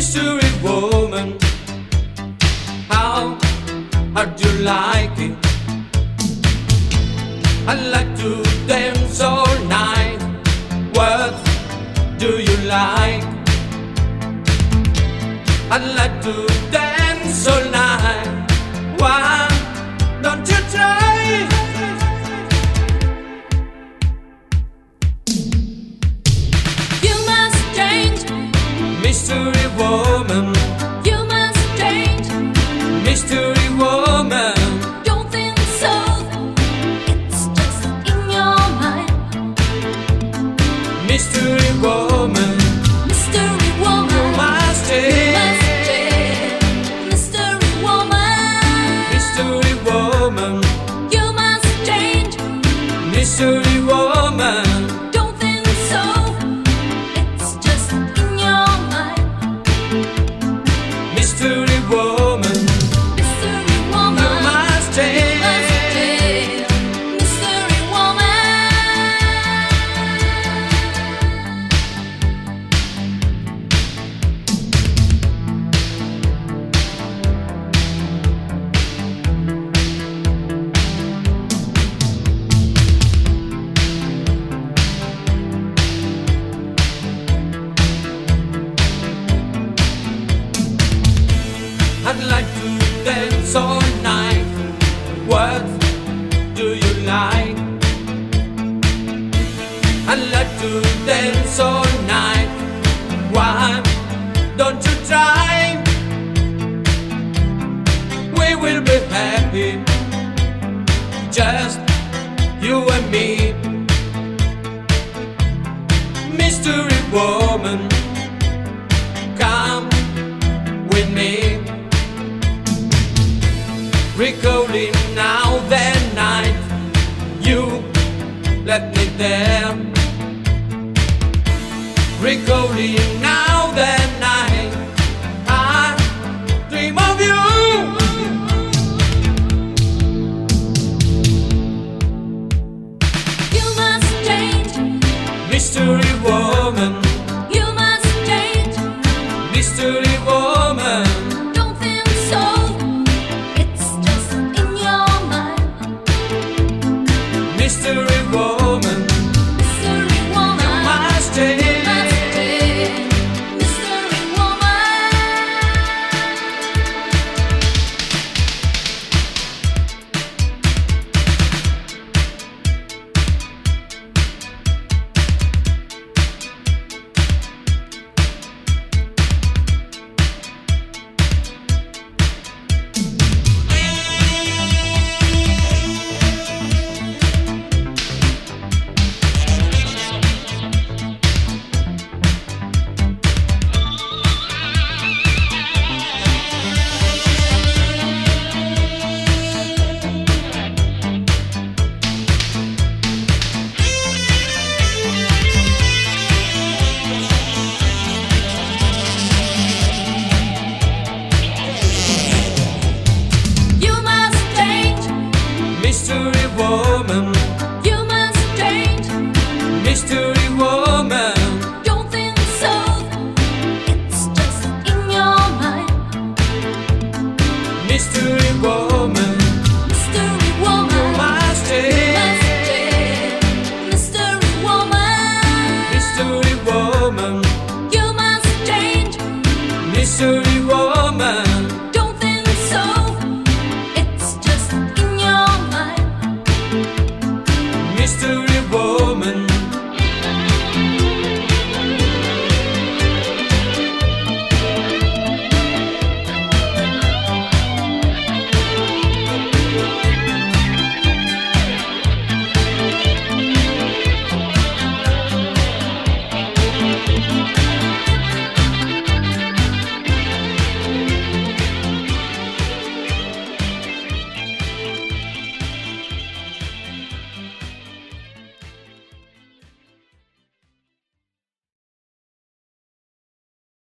Mystery woman, how'd you like it? I like to dance all night. What do you like? I like to dance all night. Why don't you try? You must change, Mystery woman, you must change. mystery woman. Don't think so, it's just in your mind. Mystery woman, Mystery you woman, must you change. must change. Mystery woman, Mystery woman, you must change. mystery woman. Don't think so, it's just in your mind. Mystery woman, Mystery you woman, must you change. must change. Mystery woman. I'd like to dance all night. What do you like? I'd like to dance all night. Why don't you try? We will be happy, just you and me. Mystery woman, come with me. Recalling now that night you left me there. Recalling now that night I dream of you. You must change, Mystery woman, you must change. mystery woman. Don't think so, it's just in your mind. Mystery woman, Mystery you woman, must you change. must change. Mystery woman. You must change, Mystery woman, you must change. mystery woman. Don't think so, it's just in your mind. Mystery woman, Mystery you woman, must you change. must change. Mystery woman, Mystery woman, you must change. mystery